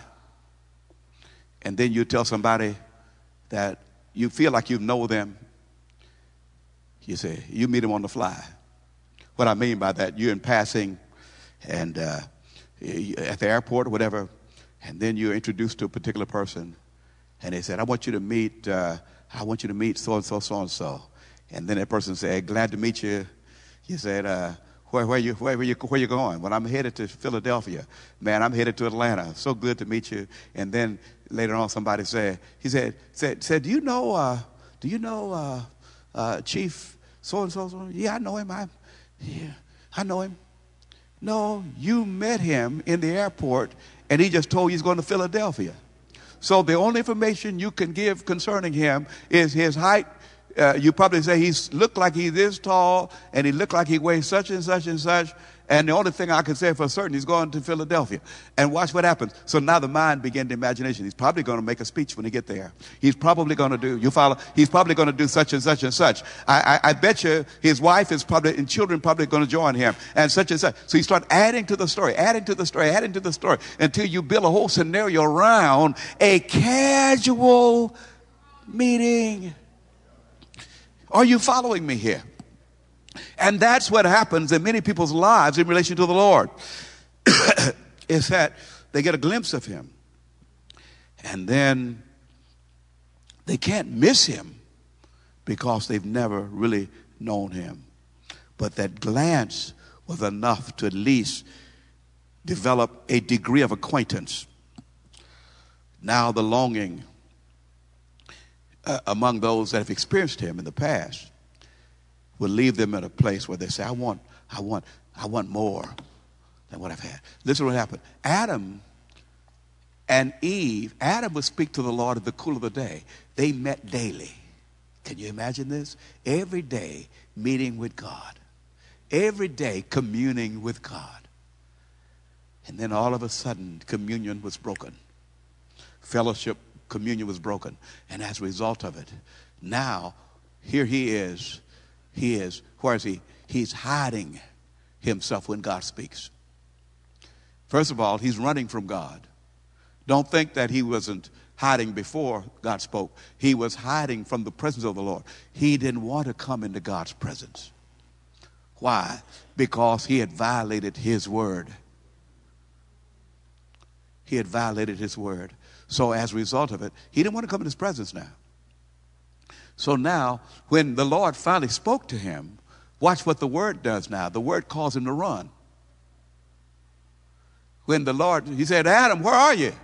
And then you tell somebody that you feel like you know them. You say, you meet them on the fly. What I mean by that, you're in passing and uh, at the airport or whatever, and then you're introduced to a particular person. And they said, I want you to meet, uh, I want you to meet so-and-so, so-and-so. And then that person said, glad to meet you. You said, uh, Where, where, you, where, where, you, where you going? Well, I'm headed to Philadelphia. Man, I'm headed to Atlanta. So good to meet you. And then later on, somebody said, he said, said, said do you know, uh, do you know uh, uh, Chief so-and-so? Yeah, I know him. I, yeah, I know him. No, you met him in the airport, and he just told you he's going to Philadelphia. So the only information you can give concerning him is his height. Uh, you probably say he's looked like he's this tall, and he looked like he weighs such and such and such. And the only thing I can say for certain, he's going to Philadelphia. And watch what happens. So now the mind began the imagination. He's probably going to make a speech when he get there. He's probably going to do, you follow? He's probably going to do such and such and such. I, I, I bet you his wife is probably, and children probably going to join him, and such and such. So you start adding to the story, adding to the story, adding to the story, until you build a whole scenario around a casual meeting. Are you following me here? And that's what happens in many people's lives in relation to the Lord. Is that they get a glimpse of him, and then they can't miss him because they've never really known him. But that glance was enough to at least develop a degree of acquaintance. Now the longing uh, among those that have experienced him in the past will leave them in a place where they say, I want, I want, I want more than what I've had. Listen to what happened. Adam and Eve, Adam would speak to the Lord in the cool of the day. They met daily. Can you imagine this? Every day meeting with God. Every day communing with God. And then all of a sudden, communion was broken. Fellowship, communion was broken. And as a result of it, now, here he is. He is, where is he? He's hiding himself when God speaks. First of all, he's running from God. Don't think that he wasn't hiding before God spoke. He was hiding from the presence of the Lord. He didn't want to come into God's presence. Why? Because he had violated his word. He had violated his word. So as a result of it, he didn't want to come in his presence now. So now, when the Lord finally spoke to him, watch what the word does now. The word calls him to run. When the Lord, he said, Adam, where are you?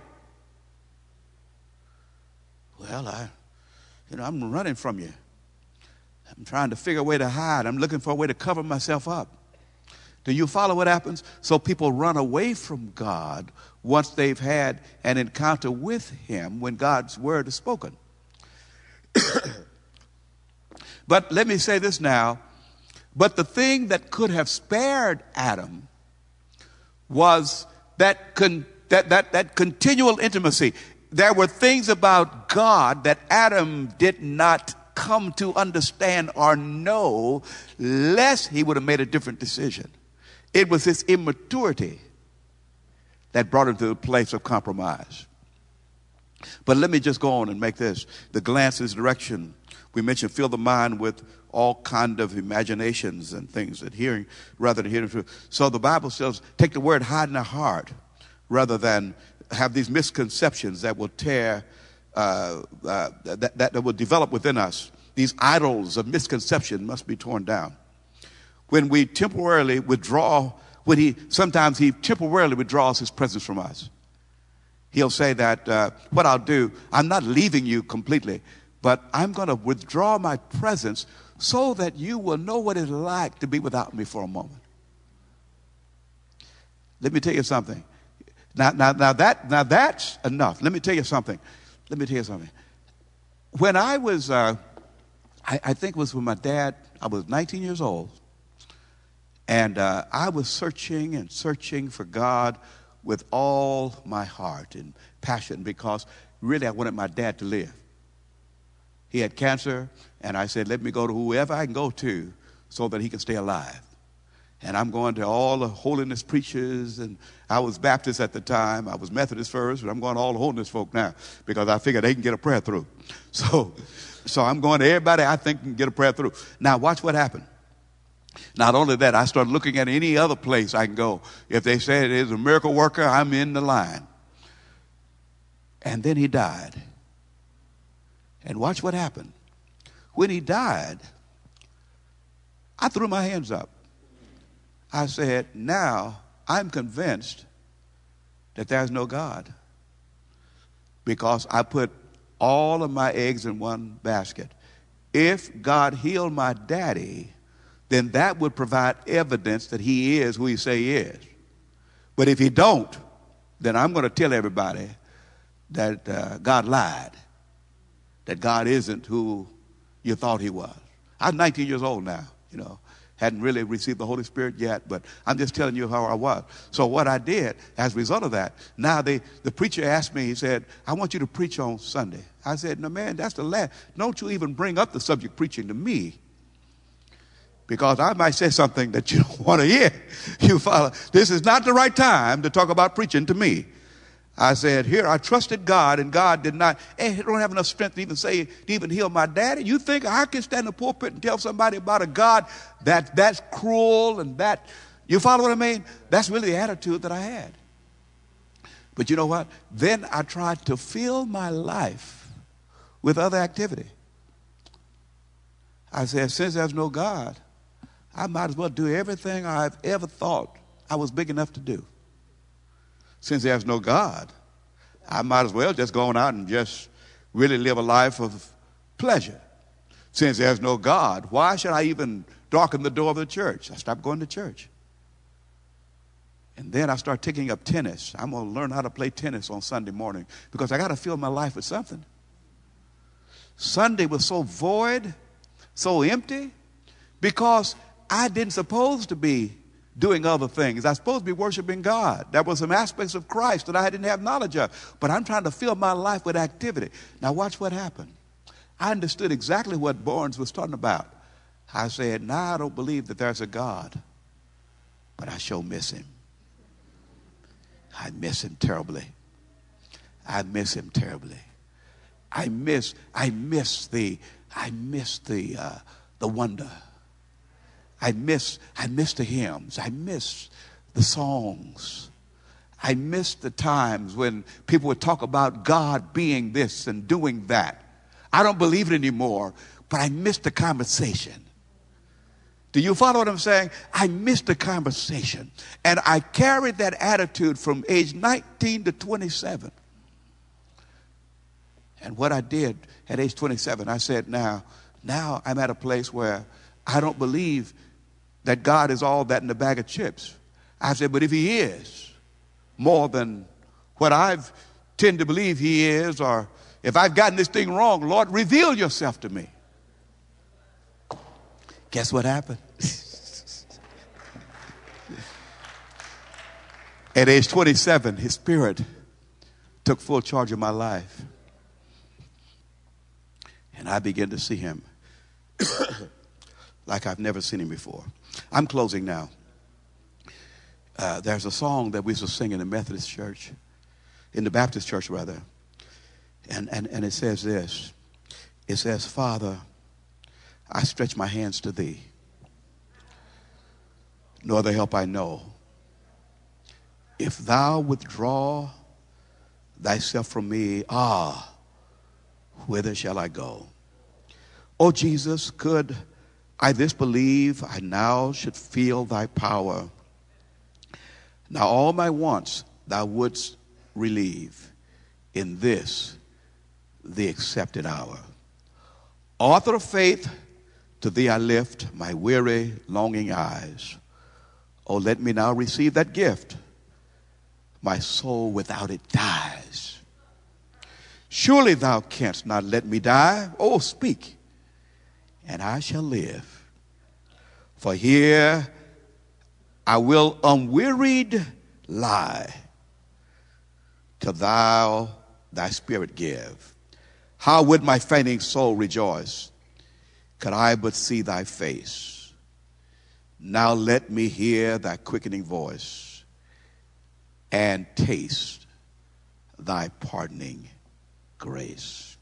Well, I, you know, I'm running from you. I'm trying to figure a way to hide. I'm looking for a way to cover myself up. Do you follow what happens? So people run away from God once they've had an encounter with him when God's word is spoken. But let me say this now. But the thing that could have spared Adam was that, con- that, that, that continual intimacy. There were things about God that Adam did not come to understand or know, lest he would have made a different decision. It was his immaturity that brought him to a place of compromise. But let me just go on and make this. The glance is direction. We mentioned fill the mind with all kind of imaginations and things that hearing rather than hearing truth. So the Bible says, take the word hide in the heart rather than have these misconceptions that will tear, uh, uh, that, that, that will develop within us. These idols of misconception must be torn down. When we temporarily withdraw, when he, sometimes he temporarily withdraws his presence from us. He'll say that, uh, what I'll do, I'm not leaving you completely, but I'm going to withdraw my presence so that you will know what it's like to be without me for a moment. Let me tell you something. Now, now, now, that, now that's enough. Let me tell you something. Let me tell you something. When I was, uh, I, I think it was when my dad, I was nineteen years old, and uh, I was searching and searching for God with all my heart and passion because really I wanted my dad to live. He had cancer, and I said, let me go to whoever I can go to so that he can stay alive. And I'm going to all the holiness preachers, and I was Baptist at the time. I was Methodist first, but I'm going to all the holiness folk now because I figure they can get a prayer through. So, so I'm going to everybody I think can get a prayer through. Now, watch what happened. Not only that, I started looking at any other place I can go. If they say it is a miracle worker, I'm in the line. And then he died. And watch what happened. When he died, I threw my hands up. I said, now I'm convinced that there's no God because I put all of my eggs in one basket. If God healed my daddy, then that would provide evidence that he is who he say he is. But if he don't, then I'm going to tell everybody that uh, God lied, that God isn't who you thought he was. I'm nineteen years old now, you know. Hadn't really received the Holy Spirit yet, but I'm just telling you how I was. So what I did as a result of that, now they, the preacher asked me, he said, I want you to preach on Sunday. I said, no, man, that's the last. Don't you even bring up the subject preaching to me, because I might say something that you don't want to hear. You follow? This is not the right time to talk about preaching to me. I said, here, I trusted God, and God did not, hey, I don't have enough strength to even say, to even heal my daddy. You think I can stand in the pulpit and tell somebody about a God that that's cruel and that, you follow what I mean? That's really the attitude that I had. But you know what? Then I tried to fill my life with other activity. I said, since there's no God, I might as well do everything I've ever thought I was big enough to do. Since there's no God, I might as well just go on out and just really live a life of pleasure. Since there's no God, why should I even darken the door of the church? I stopped going to church. And then I started taking up tennis. I'm going to learn how to play tennis on Sunday morning because I got to fill my life with something. Sunday was so void, so empty, because I didn't supposed to be doing other things. I was supposed to be worshiping God. There were some aspects of Christ that I didn't have knowledge of. But I'm trying to fill my life with activity. Now watch what happened. I understood exactly what Barnes was talking about. I said, now I don't believe that there's a God, but I sure miss him. I miss him terribly. I miss him terribly. I miss, I miss the, I miss the, uh, the wonder. I miss, I miss the hymns. I miss the songs. I miss the times when people would talk about God being this and doing that. I don't believe it anymore, but I miss the conversation. Do you follow what I'm saying? I missed the conversation. And I carried that attitude from age nineteen to twenty-seven. And what I did at age twenty-seven, I said, now, now I'm at a place where I don't believe that God is all that in a bag of chips. I said, but if he is more than what I've tend to believe he is, or if I've gotten this thing wrong, Lord, reveal yourself to me. Guess what happened? At age twenty-seven, his spirit took full charge of my life. And I began to see him like I've never seen him before. I'm closing now. Uh, there's a song that we used to sing in the Methodist church, in the Baptist church rather. And, and, and it says this. It says, Father, I stretch my hands to thee. No other help I know. If thou withdraw thyself from me, ah, whither shall I go? O Jesus, could I this believe, I now should feel thy power. Now all my wants thou wouldst relieve in this, the accepted hour. Author of faith, to thee I lift my weary, longing eyes. Oh, let me now receive that gift. My soul without it dies. Surely thou canst not let me die. Oh, speak, and I shall live. For here I will unwearied lie, till thou thy spirit give. How would my fainting soul rejoice, could I but see thy face? Now let me hear thy quickening voice and taste thy pardoning grace.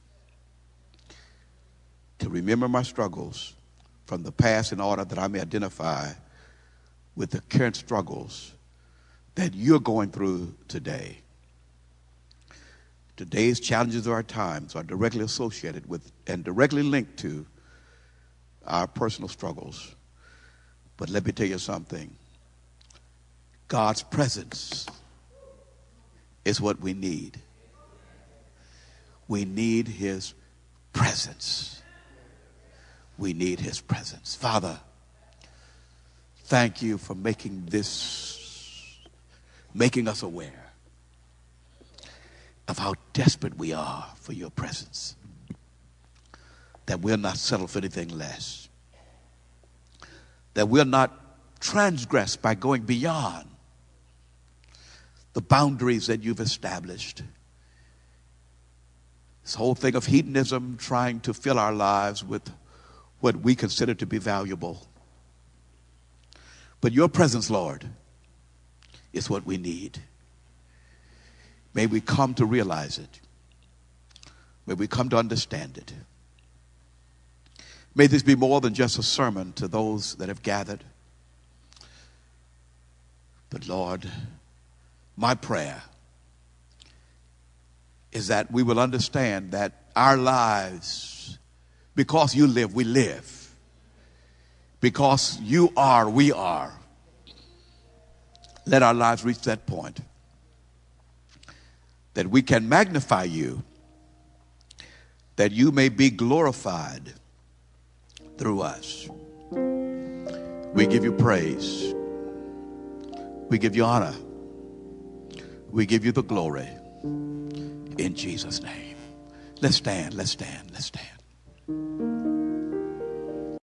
To remember my struggles from the past in order that I may identify with the current struggles that you're going through today. Today's challenges of our times are directly associated with and directly linked to our personal struggles. But let me tell you something. God's presence is what we need. We need his presence. We need his presence. Father, thank you for making this, making us aware of how desperate we are for your presence. That we'll not settle for anything less. That we'll not transgress by going beyond the boundaries that you've established. This whole thing of hedonism, trying to fill our lives with what we consider to be valuable. But your presence, Lord, is what we need. May we come to realize it. May we come to understand it. May this be more than just a sermon to those that have gathered. But Lord, my prayer is that we will understand that our lives, because you live, we live. because you are, we are. Let our lives reach that point that we can magnify you, that you may be glorified through us. We give you praise. We give you honor. We give you the glory. In Jesus' name. Let's stand, let's stand, let's stand.